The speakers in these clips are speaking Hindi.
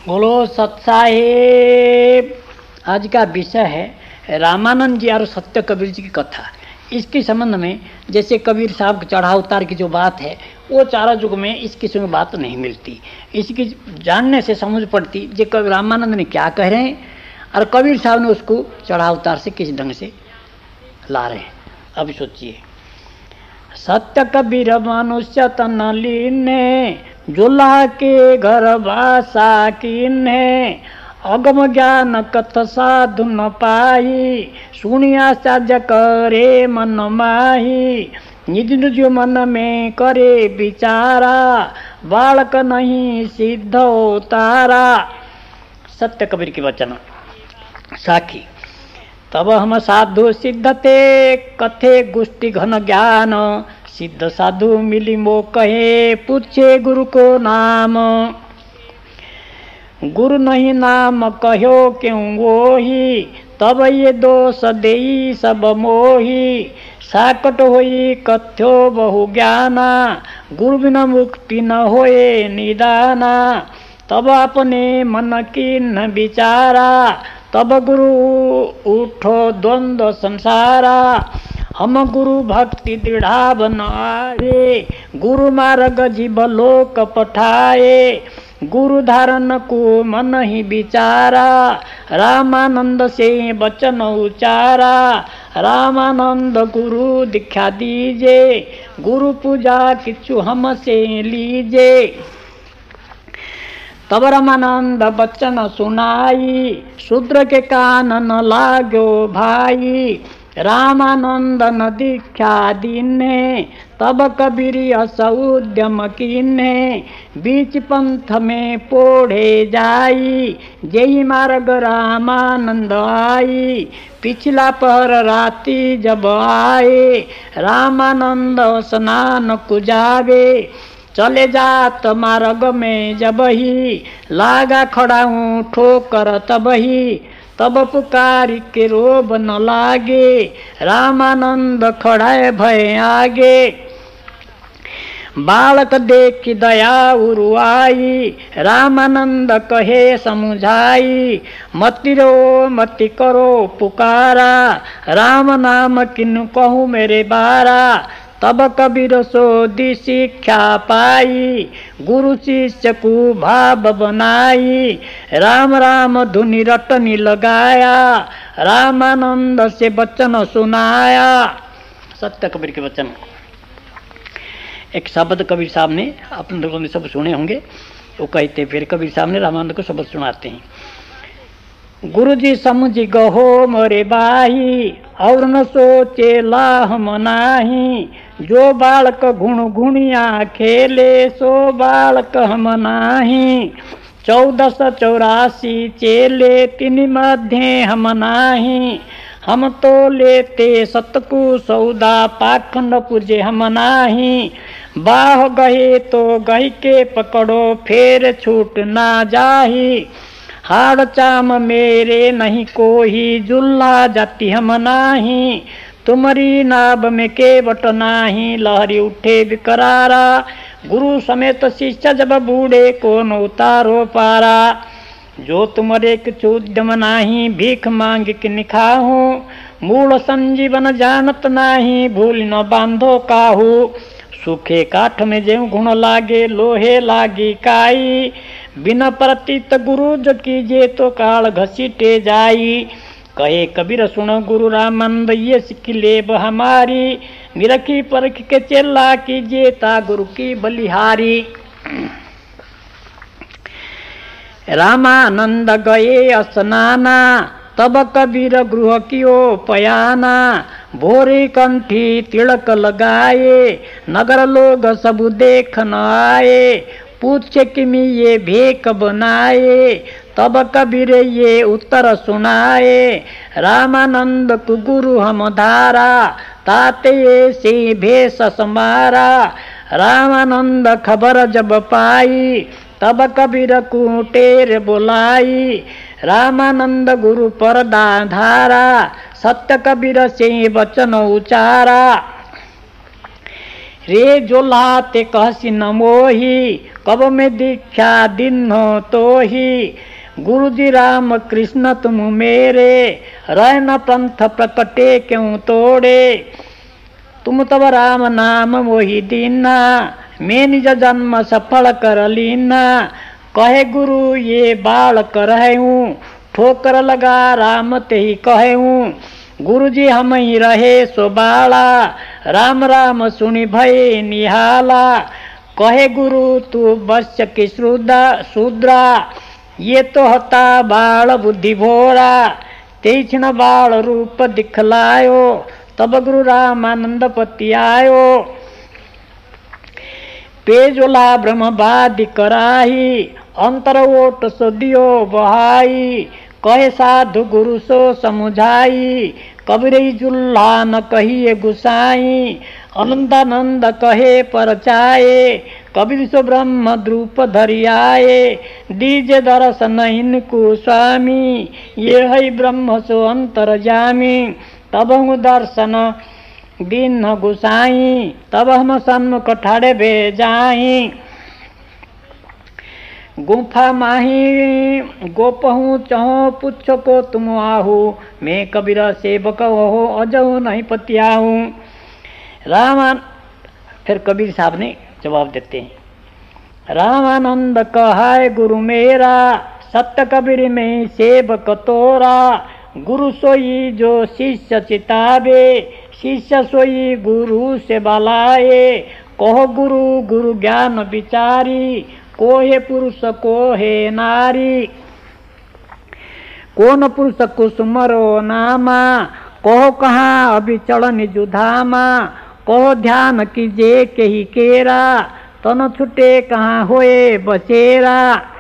बोलो सत साहेब। आज का विषय है रामानंद जी और सत्य कबीर जी की कथा। इसके संबंध में जैसे कबीर साहब के चढ़ाव उतार की जो बात है वो चारा युग में इस किस्म की बात नहीं मिलती। इसकी जानने से समझ पड़ती जो कबीर रामानंद ने क्या कह रहे हैं और कबीर साहब ने उसको चढ़ाव उतार से किस ढंग से ला रहे हैं। अब सोचिए, सत्य कबीर मनुष्य तन लीने जुला के घर भाषा कीने अगम ज्ञान कथ साधु न पाई सुनिया साज करे मन माही निज निज मन में करे विचारा बालक नहीं सिद्ध तारा। सत्य कबीर के वचन साखी। तब हम साधु सिद्धते कथे गुष्टि घन ज्ञान सिद्ध साधु मिली मो कहे पूछे गुरु को नाम। गुरु नहीं नाम कहो क्यों वोही तब ये दोष देई सब मोही साकट होई कथ्यो बहु ज्ञाना गुरु बिना मुक्ति न होए निदाना। तब अपने मन की न विचारा तब गुरु उठो द्वंद्व संसारा। हम गुरु भक्ति दृढ़ा बनाए गुरु मार्ग जीव लोक पठाए गुरु धारण को मन ही विचारा रामानंद से वचन उचारा। रामानंद गुरु दीक्षा दीजे गुरु पूजा किच्छु हमसे लीजे। तब रामानंद बच्चन सुनाई शूद्र के कान न लागो भाई रामानंद न दीक्षा दीने तब कबीर अस उद्यम कीने बीच पंथ में पोढ़े जाई जय मार्ग रामानंद आई। पिछला पहर राति जब आए रामानंद स्नान कुजावे चले जात मार्ग में जब ही लागा खड़ा हूँ ठोकर तब ही तब पुकारी के रोब न लागे रामानंद खड़ा भय आगे। बालक देख दया उरुआई रामानंद कहे समझाई मति रो मति करो पुकारा राम नाम किन कहूँ मेरे बारा। तब कबीर सोदी शिक्षा पाई गुरु शिष्य को भाव बनाई राम राम धुनि रटनी लगाया रामानंद से वचन सुनाया। सत्य कबीर के वचन। एक शब्द कबीर साहब ने अपने लोगों ने सब सुने होंगे। वो कहते फिर कबीर साहब ने रामानंद को शब्द सुनाते हैं। गुरु जी समझ गहो मोरे बाही और न सोचे लाह मनाही जो बालक गुण गुणिया खेले सो बालक हम नाही 1484 चेले तिन मध्य हम नाही हम तो लेते सतकु सौदा पाखंड पूजे हम नाही बाह गहे तो गही के पकड़ो फेर छूट ना जाही हाड़ चाम मेरे नहीं कोई जुल्ला जाति हम नाही तुम्हारी नाभ में केवट नाही लहरी उठे विकरारा गुरु समेत शिष्य जब बूढ़े को न उतारो पारा। जो तुम्हारे कुछ उद्यम नाही भीख मांग के निखाहू मूल संजीवन जानत नाही भूल न बांधो काहू सूखे काठ में जेऊ गुण लागे लोहे लागी काई बिना प्रतीत गुरु जो कीजे तो काल घसीटे जाई। कहे कबीर सुनो गुरु रामानंद ये सिख लेब हमारी निरखी परख के चेला कीजिए ता गुरु की बलिहारी। रामानंद गए स्नाना तब कबीर गृह कियो पयाना भोरी कंठी तिलक लगाए नगर लोग सब देखन आए पूछे कि मैं ये भेक बनाए तब कबीर ये उत्तर सुनाए रामानंद को गुरु हम धारा ताते से भेष समारा। रामानंद खबर जब पाई तब कबीर को टेर बुलाई रामानंद गुरु परदा धारा सत्य कबीर से वचन उचारा। रे जो लाते कहसी न मोही, कब में दीक्षा दिन हो तो ही। गुरु जी राम कृष्ण तुम मेरे, रह न पंथ प्रकटे क्यों तोड़े। तुम तब राम नाम मोहि दीना, मैं निज जन्म सफल कर लीना। कहे गुरु ये बाल करहूँ, ठोकर लगा राम ते ही कहूँ। गुरु जी हम ही रहे सो बाला, राम राम सुनि भय निहाला। कहे गुरु तू बस की शूद्रा, ये तो हता बाल बुद्धि भोरा। तीक्ष्ण बाल रूप दिखलायो, तब गुरु रामानंद पति आयो। पेजोला ब्रह्मवादि कराही, अंतर ओट सो दियो बहाई। कहे साधु गुरु सो समुझाई, कबीर जुल्हा न कहिए गुसाई। अनंतानंद कहे परचाए, कबीर सो ब्रह्म द्रूप धरियाए। दीजे दर्शन इनको स्वामी, ये है ब्रह्म सो अंतरजामी। तब हूँ दर्शन दीन गुसाई, तब हम सन्मुख ठाड़े बे जाई। गुफा माही गोपहूँ चहो, पुच्छो को तुम आहू। मैं कबीर सेवक हो, अजहू नहीं पतियाहूँ। रामान फिर कबीर साहब ने जवाब देते हैं। रामानंद कहाय गुरु मेरा, सत्य कबीर में सेवक तोरा। गुरु सोई जो शिष्य चितावे, शिष्य सोई गुरु से बलाए। कहो गुरु गुरु ज्ञान विचारी, कोहे पुरुष कोहे नारी। कौन पुरुष कुसुमरो नामा, कहो कहाँ अभिचल निजुधामा। कहो ध्यान कीजे के ही केरा, तन छुटे कहाँ होए बचेरा।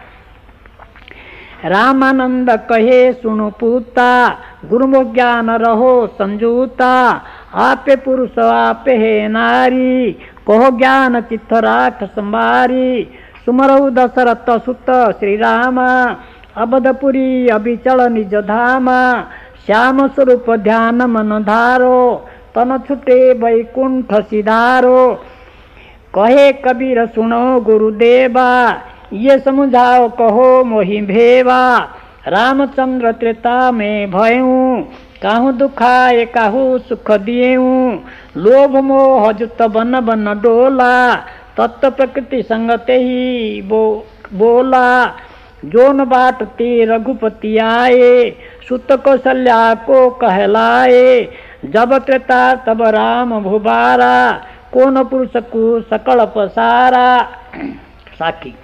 रामानंद कहे सुनो पूता, गुरुमुख ज्ञान रहो संजूता। आपे पुरुष आपे है नारी, कहो ज्ञान चित्त राख संभारी। सुमरऊ दशरथ सुत श्री रामा, अबधपुरी अभिचल निज धामा। श्याम स्वरूप ध्यान मन धारो, तन छुटे वैकुंठ सिधारो। कहे कबीर सुनो गुरुदेवा, ये समझाओ कहो मोहि भेवा। रामचंद्र त्रेता में भयऊँ, काहू दुखाए काहू सुख दिएऊँ। लोभ मोह जुत बन बन डोला, तत्व प्रकृति संगते ही बोला। जोन बाट ते रघुपति आए, सुत कौशल्या को कहलाए। जब त्रेता तब राम भुबारा, कौन पुरुष को सकल पसारा। साकी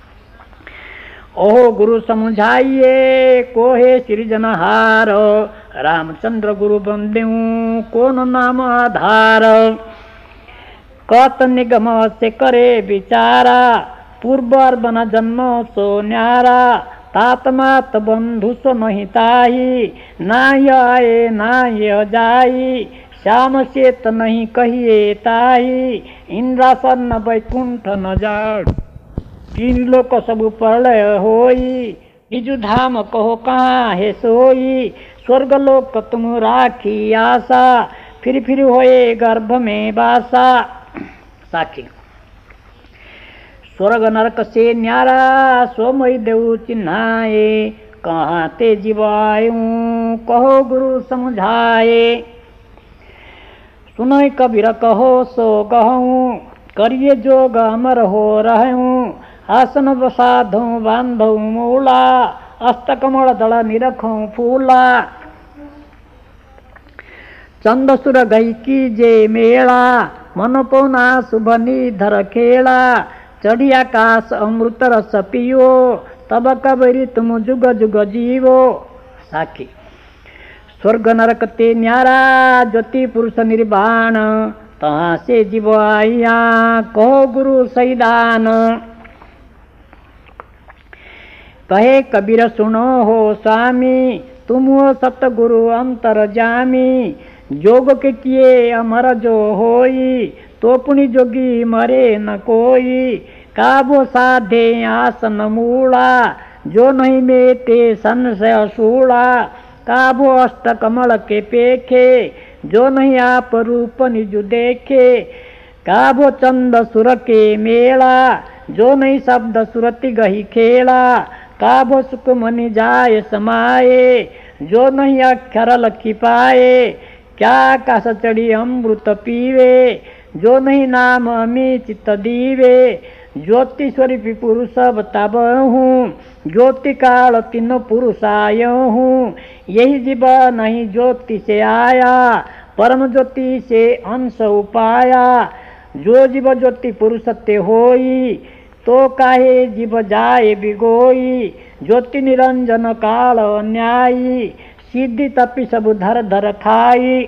ओहो गुरु समझाइए, कोहे सृजनहार। रामचंद्र गुरु बंदेऊ, कौन नाम आधार। कत निगम से करे विचारा, पूर्व बन जन्म सो न्यारा। तात मात बंधु सो नहीं ताही, ना आए ना जाई। श्याम चेत नहीं कहिए ताही, इंद्रासन वैकुंठ न जाड़। तीन लोक सब प्रलय होई, निज धाम कहो कहाँ है सोई। स्वर्ग लोक तुम राखी आशा, फिर होए गर्भ में बासा। साखी स्वर्ग नरक से न्यारा, सोमय देव चिन्हाए। कहाँ ते जीव आयूं, कहो गुरु समझाए। सुनय कबीर कहो सो कहूँ, करिए जोग अमर हो रहूँ। आसन बसाधू बांधू मूला, अस्तकमल दल निरखूं फूला। चंद सुर गई कीजे मेला, मन पौना शुभ निधर खेला। चढ़ी आकाश अमृत रस पियो, तब कबरी तुम जुग जुग जीवो। साखी स्वर्ग नरक ते न्यारा, ज्योति पुरुष निर्वाण। तहाँ से जीव आइया, कहो गुरु सैदान। कहे कबीर सुनो हो स्वामी, तुम हो सतगुरु अंतर जामी। जोग के किए अमर जो होई, तो पुनि जोगी मरे न कोई। काबो साधे आसन मूला, जो नहीं मेटे संशय सूला। काबो अष्ट कमल के पेखे, जो नहीं आप रूप निज देखे। काबो चंद सुर के मेला, जो नहीं शब्द सुरति गही खेला। काबो सुख मनि जाय समाये, जो नहीं अक्षर लखी पाए। क्या कास चढ़ी अमृत पीवे, जो नहीं नाम अमी चित्त दीवे। ज्योति स्वरूपी पुरुष बताबहूँ, ज्योति काल तीनों पुरुष आय हूँ। यही जीव नहीं ज्योति से आया, परम ज्योति से अंश उपाया। जो जीव ज्योति पुरुष ते होई, तो काहे जीव जाए बिगोई। ज्योति निरंजन काल अन्यायी, सिद्धि तपि सब धर धर खाई।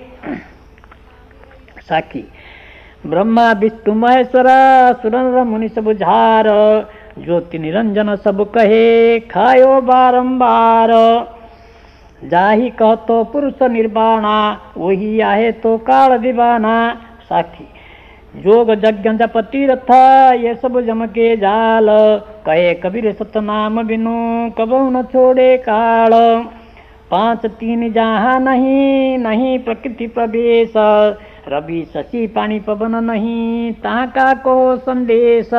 साखी ब्रह्मा विष्णु महेश्वर, सुर नर मुनि सब झार। ज्योति निरंजन सब कहे, खायो बारंबार। जाहि कहतो पुरुष निर्वाणा, वही आहे तो काल दीवाना। साखी जोग यज्ञ जप तीर्थ, ये सब जम के जाल। कहे कबीर सतनाम बिनु, कबहु न छोड़े काल। पांच तीन जहाँ नहीं, नहीं प्रकृति प्रवेश। रवि शशि पानी पवन नहीं, तहाँ का को संदेश।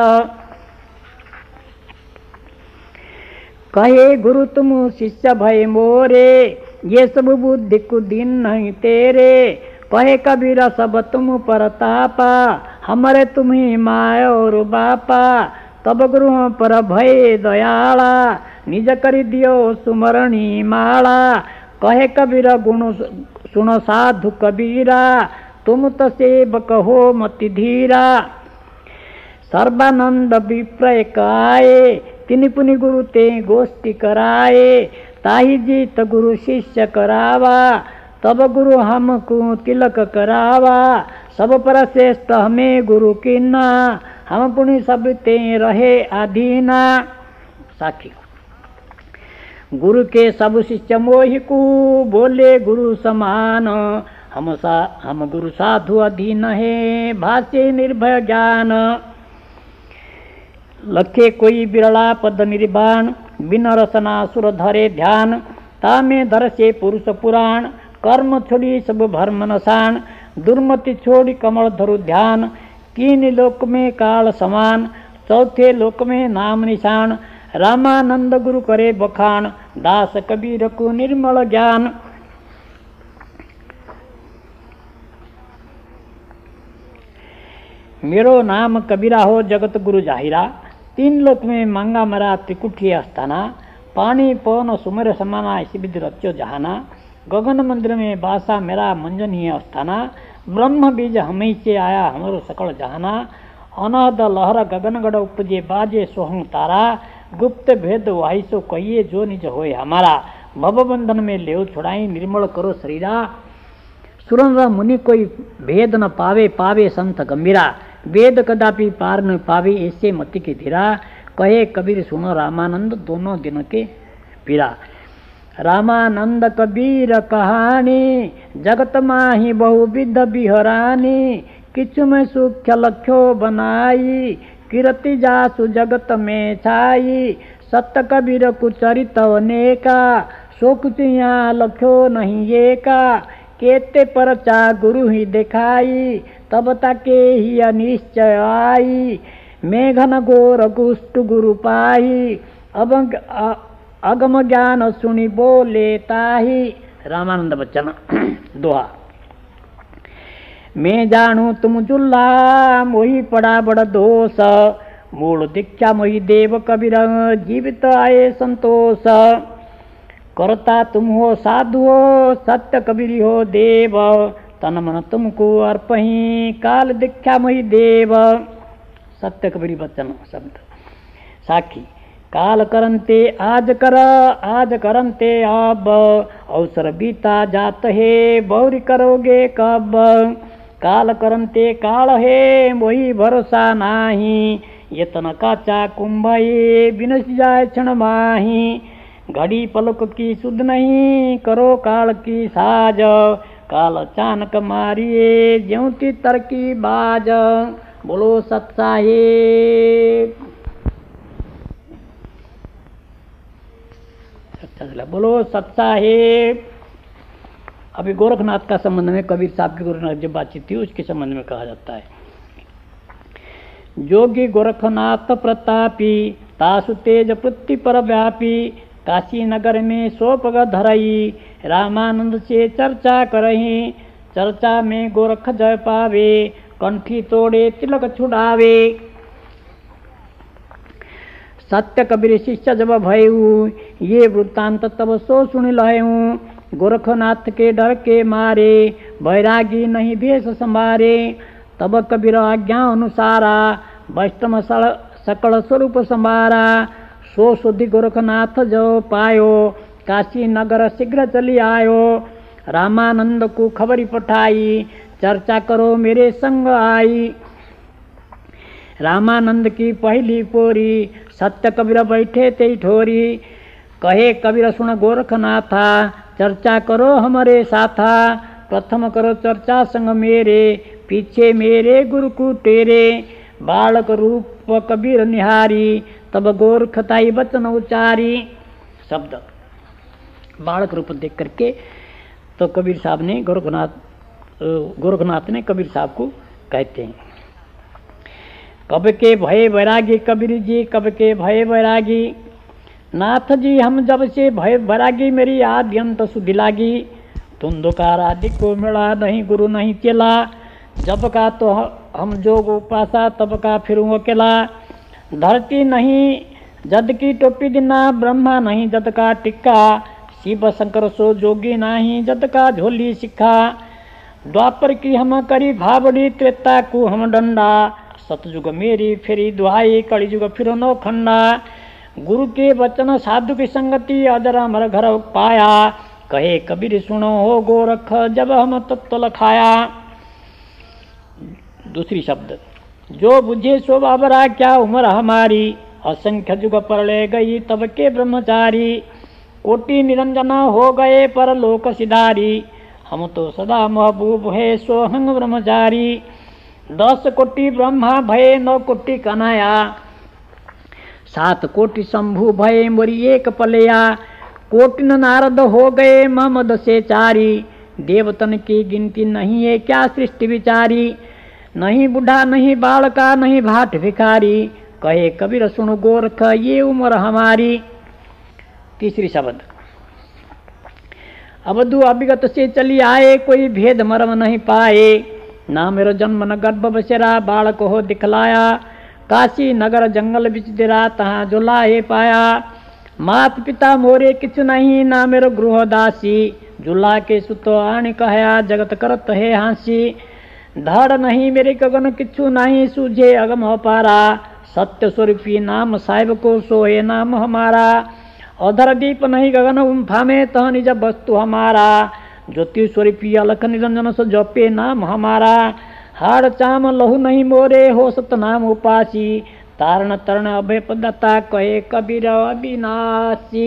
कहे गुरु तुम शिष्य भय मोरे, ये सब बुद्धि को दिन नहीं तेरे। कहे कबीर सब तुम परतापा, हमारे तुम्ही माय और बापा। तब गुरु पर भय दयाला, निज करि दियो सुमरणी माला। कहे कबीर गुण सुन साधु कबीरा, तुम तो सेवक हो मति धीरा। सर्वानंद विप्रय आए, तिनि पुनि गुरु ते गोष्ठी कराए। ताहि जीत गुरु शिष्य करावा, तब गुरु हमको तिलक करावा। सब पर श्रेष्ठ हमें गुरु कीना, हम पुनि सब ते रहे अधीना। साखी गुरु के सब शिष्य मोहि को, बोले गुरु समान। हम गुरु साधु अधीन है, भाष्य निर्भय ज्ञान। लखे कोई बिरला पद निर्वाण, बिन रसना सुर धरे ध्यान। तामे धर से पुरुष पुराण, कर्म छोड़ी सब भर्म नसान। दुर्मति छोड़ी कमल धरु ध्यान, तीन लोक में काल समान। चौथे लोक में नाम निशान, रामानंद गुरु करे बखान। दास कबीर को निर्मल ज्ञान। मेरो नाम कबीरा हो जगत गुरु जाहिरा। तीन लोक में मांगा मरा त्रिकुटी अस्थाना। पानी पवन सुमेर समाना, इसी विधि रच्यो जहाना। गगन मंदिर में बासा मेरा मंजनीय अस्थाना। ब्रह्म बीज हमें से आया हमरो सकल जहाना। अनहद लहर गगनगढ़ उपजे, बाजे सोहंग तारा। गुप्त भेद वाहिसो कहिए, जो निज होए हमारा। भव बंधन में लेव छुड़ाई, निर्मल करो शरीरा। सुरन मुनि कोई भेद न पावे, पावे संत गंभीरा। वेद कदापि पार न पावे, ऐसे मति के धीरा। कहे कबीर सुनो रामानंद, दोनों दिन के पीरा। रामानंद कबीर कहानी, जगत माही बहुविध बिहरानी। किछु में सूक्ष्म लख्यो बनाई, कीर्ति जासु जगत में छाई। सत्य कबीर कुचरित अनेका, सो कुछ यहाँ लख्यो नहीं ये का। केते परचा गुरु ही दिखाई, तब ताके ही अनिश्चय आई। मेघन घोर कुष्ट गुरु पाही, अगम ज्ञान सुनी बोले ताही। रामानंद बच्चन दोहा। मैं जानू तुम जुल्ला, मोही पड़ा बड़ दोष। मूल दीक्षा मोही देव कबीर, जीवित आए संतोष। करता तुम हो साधु हो, सत्य कबीरी हो देव। तन मन तुमको अर्पही, काल दीक्षा मोही देव। सत्य कबीरी बच्चन शब्द। साखी काल करंते आज कर, आज करंते अब। अवसर बीता जात है, बहुरी करोगे कब। काल करंते काल है, मोही भरोसा नाही। यतन काचा कुंभ ये, बिनस जाए क्षण माही। घड़ी पलक की सुध नहीं, करो काल की साज। काल अचानक मारिए, ज्योति तरकी बाज। बोलो सत साहिब। बोलो सत साहिब। अभी गोरखनाथ का संबंध में कबीर साहब की गोरखनाथ जब बातचीत थी, उसके संबंध में कहा जाता है। जोगी गोरखनाथ प्रतापी, तासु तेज पृथ्वी पर व्यापी, काशी नगर में सोपग धरई, रामानंद से चर्चा करही, चर्चा में गोरख जय पावे, कंठी तोड़े तिलक छुड़ावे। सत्य कबीर शिष्य जब भयऊ, ये वृत्तांत तब सो सुन लहऊ, गोरखनाथ के डर के मारे, बैरागी नहीं भेष संभारे, तब कबीर आज्ञा अनुसारा, वैष्णव सकल स्वरूप संभारा, सो सुधि गोरखनाथ जो पायो, काशी नगर शीघ्र चली आयो, रामानंद को खबरी पठाई, चर्चा करो मेरे संग आई। रामानंद की पहली पोरी, सत्य कबीर बैठे ते ठोरी, कहे कबीर सुन गोरखनाथा, चर्चा करो हमारे साथा, प्रथम करो चर्चा संग मेरे, पीछे मेरे गुरु को तेरे, बालक रूप कबीर निहारी, तब गोरखताई वचन उचारी। शब्द बालक रूप देख करके तो कबीर साहब ने गोरखनाथ ने कबीर साहब को कहते हैं, कब के भय वैरागी कबीर जी, कब के भय वैरागी, नाथ जी हम जब से भय वैरागी, मेरी आदि अंत सुधि लागी, धुंधकार आदि को मिला नहीं गुरु नहीं चला, जब का तो हम जोग उपासा, तब का फिर अकेला, धरती नहीं जद की टोपी दिना, ब्रह्मा नहीं जद का टिक्का, शिव शंकर सो जोगी नहीं जद का झोली सिक्खा, द्वापर की हम करी भावड़ी, त्रेता को हम डंडा, सतयुग मेरी फेरी दुहाई, कलियुग फिर नो खंडा, गुरु के वचन साधु की संगति, अजर अमर घर पाया, कहे कबीर सुनो हो गोरख, जब हम तत्व लखाया। दूसरी शब्द, जो बुझे सो बाबरा, क्या उम्र हमारी, असंख्य जुग पर ले गई तब के ब्रह्मचारी, कोटि निरंजना हो गए पर लोक सिधारी, हम तो सदा महबूब है सोहंग ब्रह्मचारी, 10 कोटि ब्रह्मा भये 9 कोटि कन्हैया, 7 कोटि शंभु भये मोरी एक पलया, कोटि नारद हो गए महमद से चारी, देवतन की गिनती नहीं है क्या सृष्टि विचारी, नहीं बूढ़ा नहीं बालका नहीं भाट भिखारी, कहे कबीर सुन गोरख ये उम्र हमारी। तीसरी शब्द, अवधु अभिगत से चली आए, कोई भेद मर्म नहीं पाए, ना मेरो जन्म न गर्भ बसेरा, बालक हो दिखलाया, काशी नगर जंगल बिच दिरा, तहाँ झुलाए पाया, मात पिता मोरे किछु नहीं, ना मेरो गृह दासी, झुला के सुतो आण कहया, जगत करत है हांसी, धड़ नहीं मेरे गगन किछु नहीं, सूझे अगम हो पारा, सत्य स्वरूपी नाम साहिब को सोए नाम हमारा, अधर दीप नहीं गगन उम्फा में, तह निज वस्तु हमारा, ज्योति स्वरूपी अलख निरंजन सो जपे नाम हमारा, हाड़ चाम लहु नहीं मोरे, हो सत नाम उपासी, तारण तरण अभय पदता, कहे कबीर अविनाशी।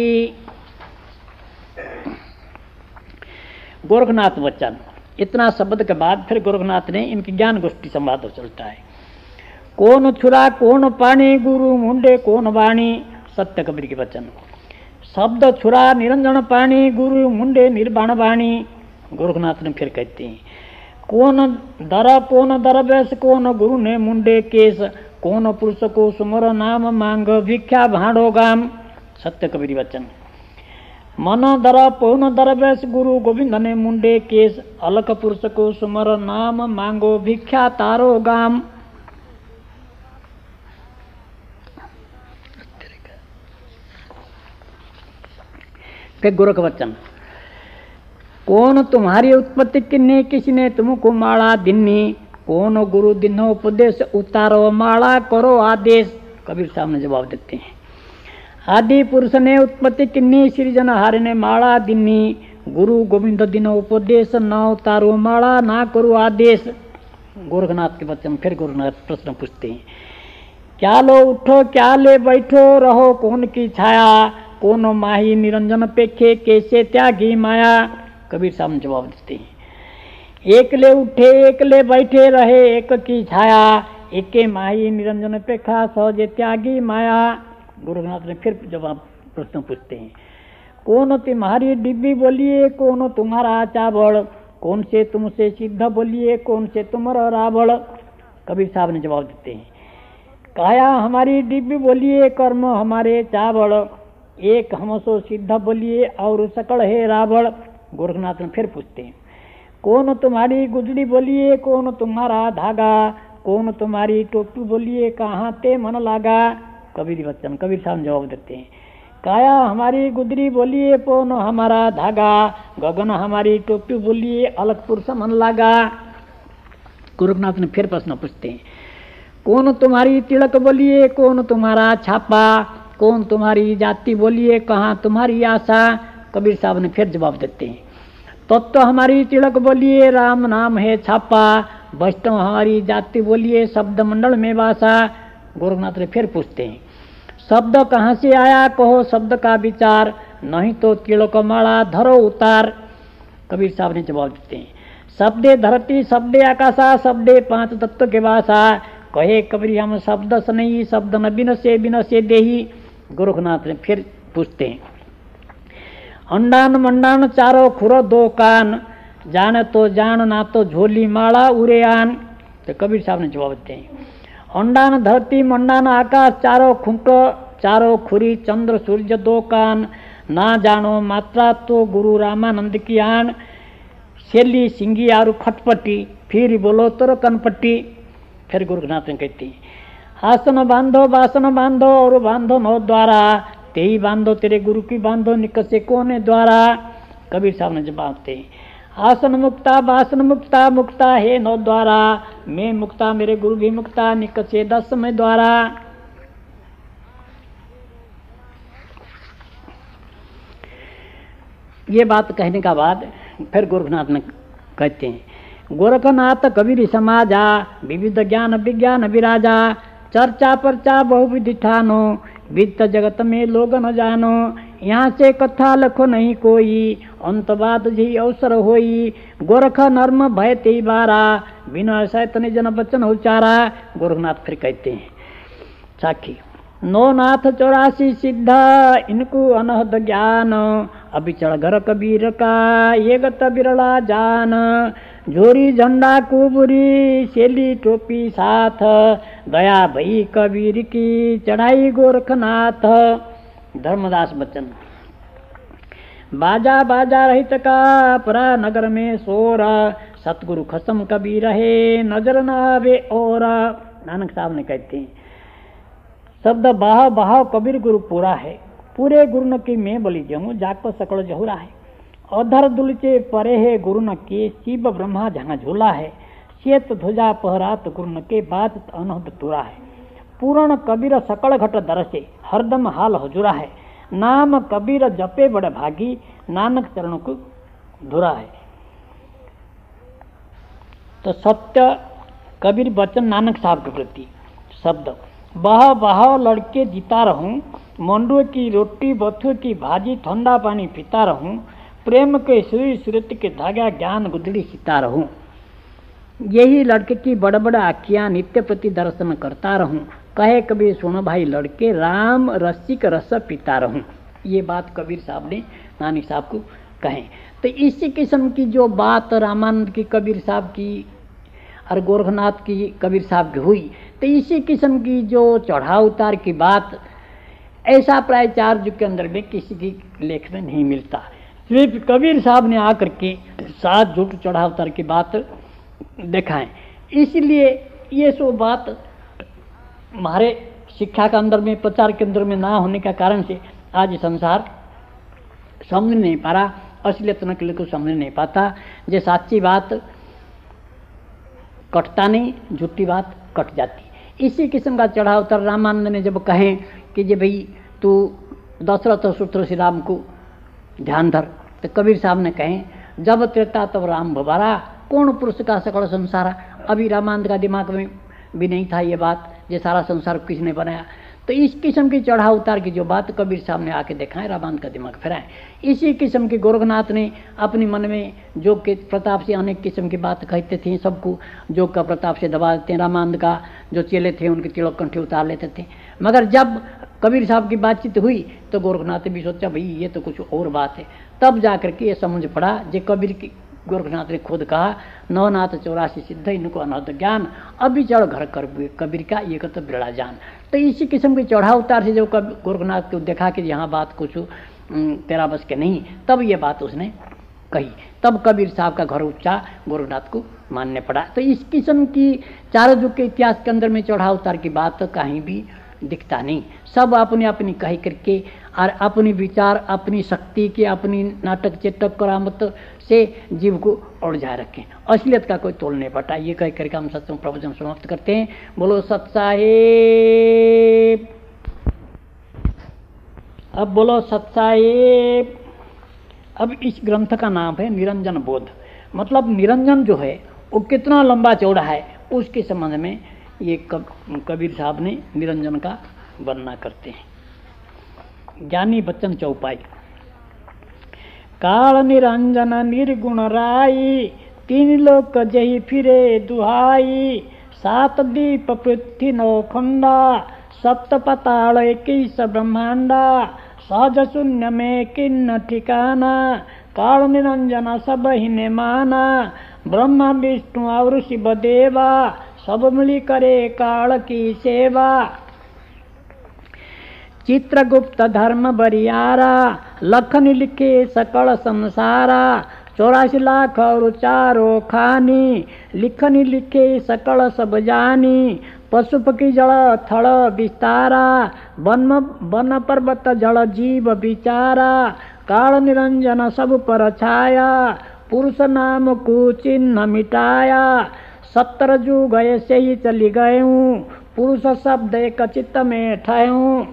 गोरखनाथ वचन, इतना शब्द के बाद फिर गोरखनाथ ने इनकी ज्ञान गोष्ठी संवाद चलता है। कौन छुरा कौन पानी, गुरु मुंडे कौन वाणी, सत्य कबीर के वचन, शब्द छुरा निरंजन पानी, गुरु मुंडे निर्वाण वाणी। गोरखनाथ ने फिर कहते हैं, कौन दर वैस, कौन गुरु ने मुंडे केस, कौन पुरुष को सुमर नाम मांग, भिक्षा भांडो गाम। सत्य कबीर वचन, मन दर पौन दर वैस, गुरु गोविंद ने मुंडे केस, अलख पुरुष को सुमर नाम मांगो, भिक्षा तारो गाम। फिर गोरख वचन, कौन तुम्हारी उत्पत्ति किन्नी, किसने तुमको माला दिन्नी, कौन गुरु दिनो उपदेश, उतारो माला करो आदेश। कबीर साहब ने जवाब देते हैं, आदि पुरुष ने उत्पत्ति किन्नी, सृजन हार ने माला दिन्नी, गुरु गोविंद दिनो उपदेश, न उतारो माला ना करो आदेश। गोरखनाथ के वचन, फिर गोरखनाथ प्रश्न पूछते हैं, क्या लो उठो क्या ले बैठो, रहो कौन की छाया, कौन माही निरंजन पेखे, कैसे त्यागी माया। कबीर साहब ने जवाब देते हैं, एक ले उठे एक ले बैठे, रहे एक की छाया, एके माही निरंजन पेखा, सहजे त्यागी माया। गोरखनाथ ने फिर जवाब प्रश्न पूछते हैं, कौन तुम्हारी डिब्बी बोलिए, कौन तुम्हारा चावल, कौन से तुमसे सिद्ध बोलिए, कौन से तुम्हारा रावण। कबीर साहब ने जवाब देते हैं, काया हमारी दिव्य बोलिए, कर्म हमारे चावड़, एक हमसो सिद्ध बोलिए और सकल है रावण। गोरखनाथ में फिर पूछते हैं, कौन तुम्हारी गुजड़ी बोलिए, कौन तुम्हारा धागा, कौन तुम्हारी टोपी बोलिए, कहाँ ते मन लागा। कबीर वचन कबीर साहब जवाब देते हैं, काया हमारी गुदरी बोलिए, कौन हमारा धागा, गगन हमारी टोपी बोलिए, अलगपुर से मन लागा। गोरखनाथ ने फिर प्रश्न पूछते हैं, कौन तुम्हारी तिलक बोलिए, कौन तुम्हारा छापा, कौन तुम्हारी जाति बोलिए, कहाँ तुम्हारी आशा। कबीर साहब ने फिर जवाब देते हैं, तत्व हमारी तिलक बोलिए, राम नाम है छापा, वैष्णव हमारी जाति बोलिए, शब्द मंडल में वासा। गोरखनाथ ने फिर पूछते हैं, शब्द कहाँ से आया, कहो शब्द का विचार, नहीं तो तिलक माला धरो उतार। कबीर साहब ने जवाब देते हैं, शब्दे धरती शब्दे आकाशा, शब्दे पांच तत्व के वासा, कहे कबीर हम शब्द से नहीं, शब्द न बिन से देही। गोरखनाथ ने फिर पूछते हैं, अंडान मंडान चारों खुर दो कान, जान तो जान ना तो झोली माला उरे आन। तो कबीर साहब ने जवाब देते हैं, अंडान धरती मंडान आकाश, चारों खुंट चारों खुरी, चंद्र सूर्य दो कान, ना जानो मात्रा तो गुरु रामानंद की आन, शेली सिंगी आरु खटपटी, फिर बोलो तो कनपट्टी। फिर गोरखनाथ ने कहती, आसन बांधो बासन बांधो और बांधो नौ द्वारा, तेही बांधो तेरे गुरु की बांधो, निकसे कोने द्वारा। कबीर साहब ने जवाब देते, आसन मुक्ता बासन मुक्ता, मुक्ता है नौ द्वारा, मैं मुक्ता मेरे गुरु भी मुक्ता, निकसे 10 में द्वारा। ये बात कहने का बाद फिर गोरखनाथ ने कहते हैं, गोरखनाथ कबीर समाजा, विविध ज्ञान विज्ञान विराजा, चर्चा परचा बहुविधि ठानो, वित्त जगत में लोग न जानो, यहाँ से कथा लखो नहीं कोई, अंत बात जी अवसर होई, गोरख नर्म भय ते बारा, बिना सैतन जन बचन उचारा। गोरखनाथ फिर कहते हैं, साखी नो नाथ 84 सिद्ध, इनको अनहद ज्ञान, अभिचल घर कबीर का ये गत बिरला जान, झोरी झंडा कुबुरी शेली टोपी साथ, दया भई कबीर की चढ़ाई गोरखनाथ। धर्मदास बच्चन, बाजा बाजा रहित का परा नगर में शोर, सतगुरु खसम कबीर है नजर न आवे और। नानक साहब ने कहते हैं, शब्द बाह बाह कबीर गुरु पूरा है, पूरे गुरु न की मैं बलि जहूँ, जाको सकल जहुरा है, अधर दुलचे परे है गुरु न के, शिव ब्रह्मा जहाँ झूला है, श्वेत ध्वजा पहरात गुरु न के, बात अनहद तुरा है, पूर्ण कबीर सकल घट दरसे, हरदम हाल हजुरा है, नाम कबीर जपे बड़ भागी, नानक चरणों को धुरा है। तो सत्य कबीर वचन नानक साहब के प्रति शब्द, बह बहाव लड़के जीता रहूं, मंडुए की रोटी बथुए की भाजी, ठंडा पानी पीता रहूं, प्रेम के सुई सुरत के धागा, ज्ञान गुदड़ी सीता रहूं, यही लड़के की बड़ बड़ आखियां नित्य प्रति दर्शन करता रहूं, कहे कबीर सुनो भाई लड़के, राम रसिक रस पीता रहूं। ये बात कबीर साहब ने नानी साहब को कहे। तो इसी किस्म की जो बात रामानंद की कबीर साहब की और गोरखनाथ की कबीर साहब की हुई, तो इसी किस्म की जो चढ़ाव उतार की बात, ऐसा प्राचार्य के अंदर में किसी की लेख में नहीं मिलता। सिर्फ कबीर साहब ने आकर के साथ झूठ चढ़ाव उतार की बात दिखाएं। इसलिए ये सो बात हमारे शिक्षा के अंदर में, प्रचार के अंदर में ना होने का कारण से आज संसार समझ नहीं पा रहा, असलियत नकल को समझ नहीं पाता। जो सच्ची बात कटता नहीं, झूठी बात कट जाती। इसी किस्म का चढ़ाव उतर रामानंद ने जब कहें कि जे भाई तू दशरथ सूत्र श्री राम को ध्यान धर, तो कबीर साहब ने कहें, जब त्रेता तब राम भबारा, कौन पुरुष का सकल संसारा। अभी रामानंद का दिमाग में भी नहीं था ये बात, ये सारा संसार किसने बनाया। तो इस किस्म की चढ़ाव उतार की जो बात कबीर साहब ने आके दिखाएं, रामानंद का दिमाग फिराएं। इसी किस्म की गोरखनाथ ने अपने मन में जोग के प्रताप से अनेक किस्म की बात कहते थे, सबको जोग का प्रताप से दबा देते हैं। रामानंद का जो चेले थे उनके तिलक कंठे उतार लेते थे। मगर जब कबीर साहब की बातचीत हुई तो गोरखनाथ ने भी सोचा भाई ये तो कुछ और बात है। तब जा करके ये समझ पड़ा जे कबीर की गोरखनाथ ने खुद कहा, नवनाथ 84 सिद्ध इनको अनहद ज्ञान, अभी चढ़ घर कर कबीर का ये तो बिरड़ा जान। तो इसी किस्म के चढ़ाव उतार से जब गोरखनाथ को देखा कि यहाँ बात कुछ तेरा बस के नहीं, तब ये बात उसने कही। तब कबीर साहब का घर ऊंचा गोरखनाथ को मानने पड़ा। तो इस किस्म की चारों युग के इतिहास के अंदर में चढ़ाव उतार की बात तो कहीं भी दिखता नहीं। सब अपनी अपनी कही करके और अपनी विचार, अपनी शक्ति की, अपनी नाटक चेटक करामत से जीव को उलझाए रखें। असलियत का कोई तोल नहीं पड़ता। ये कह करके हम सत्संग प्रवचन समाप्त करते हैं। बोलो सत साहिब। अब बोलो सत साहिब। अब इस ग्रंथ का नाम है निरंजन बोध। मतलब निरंजन जो है वो कितना लंबा चौड़ा है, उसके संबंध में ये कबीर साहब ने निरंजन का वर्णना करते हैं। ज्ञानी बच्चन चौपाई। काल निरंजन निर्गुण राई, तीन लोक जही फिरे दुहाई। सात दीप पृथ्वी नौ खंडा, सप्त पताल इक्कीस ब्रह्मांडा। सहज शून्य में किन्न ठिकाना, काल निरंजन सब ही ने माना। ब्रह्मा विष्णु और शिव देवा, सब मिली करे काल की सेवा। चित्रगुप्त धर्म बरियारा, लखन लिखे सकल संसारा। 84 लाख और चारों खानी, लिखन लिखे सकल सब जानी। पशु पक्षी जड़ थड़ विस्तारा, वन पर्वत जड़ जीव विचारा। काल निरंजन सब पर छाया, पुरुष नाम को चिन्ह मिटाया। 70 युग ऐसे ही चली गए हूँ, पुरुष शब्द एक चित्त में ठहूँ।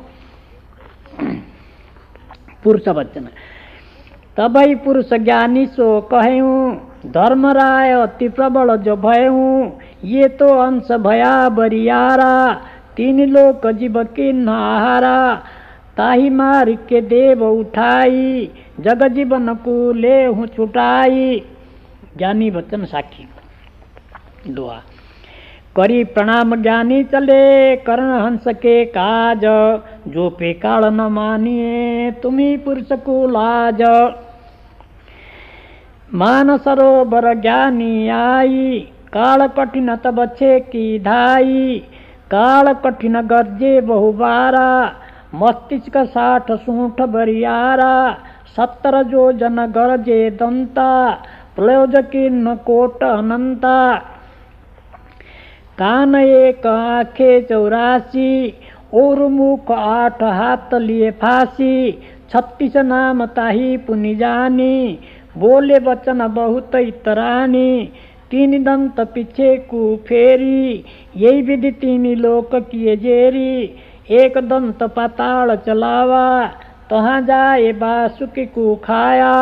पुरुष वचन। तबई पुरुष ज्ञानी सो कहूँ, धर्म राय अति प्रबल जो भयऊँ। ये तो अंश भया बरियारा, तीन लोक जीव किन्ह आहारा। ताही मार के देव उठाई, जग जीवन को ले हूँ छुटाई। ज्ञानी वचन साखी। दुआ। करी प्रणाम ज्ञानी चले, करण हंस के काज। जो पे काल न मानिए, तुम्ही पुरुष को लाज। मान सरोवर ज्ञानी आई, काल कठिन तब छे की धाई। काल कठिन गर्जे बहुबारा, मस्तिष्क 60 सूंठ बरियारा। 70 जो जन गरजे दंता, प्रयोज किन्न कोट अनंता। कान एक आंखे 84, और मुख 8 हाथ लिए फांसी। 36 नाम ताही पुनि जानी, बोले वचन बहुत इतरानी। 3 दंत पीछे को फेरी, यही विधि 3 लोक किए जेरी। 1 दंत पाताल चलावा, तहाँ जाए बासुकी को खाया।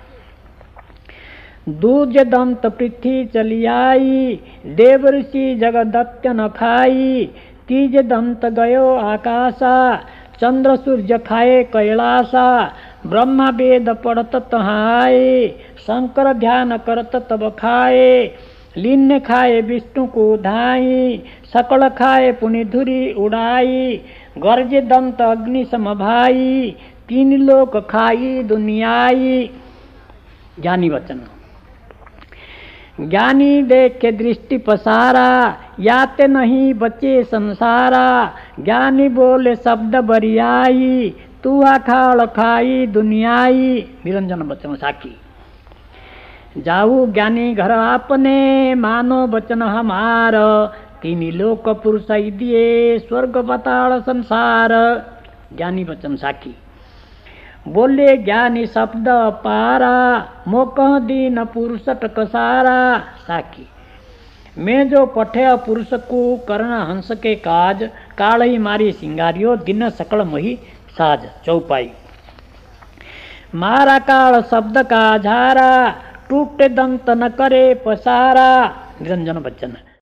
2 दंत पृथ्वी चली आई, देव ऋषि जगदत्य न खाई। 3 दंत गयो आकाशा, चंद्र सूर्य खाए कैलासा। ब्रह्मा वेद पढ़त तहाँ आए, शंकर ध्यान करत तब खाए। लीन खाए विष्णु को धाई, सकल खाए पुनि धुरी उड़ाई। गर्जे दंत अग्नि सम भाई, 3 लोक खाई दुनियाई। ज्ञानी वचन। ज्ञानी देख के दृष्टि पसारा, याते नहीं बचे संसारा। ज्ञानी बोले शब्द बरियाई, तू खाल खाई दुनियाई। निरंजन बचन साखी। जाऊ ज्ञानी घर आपने, मानो बचन हमार। 3 लोक पुरुष दिए, स्वर्ग पाताल संसार। ज्ञानी बचन साखी। बोले ज्ञानी शब्द पारा, मोकह दीन पुरुष टकसारा। साखी। मैं जो पठे पुरुष को, करण हंस के काज। काल ही मारी सिंगारियो, दिन सकल मोही साज। चौपाई। मारा काल शब्द का झारा, टूटे दंत न करे पसारा। निरंजन बच्चन।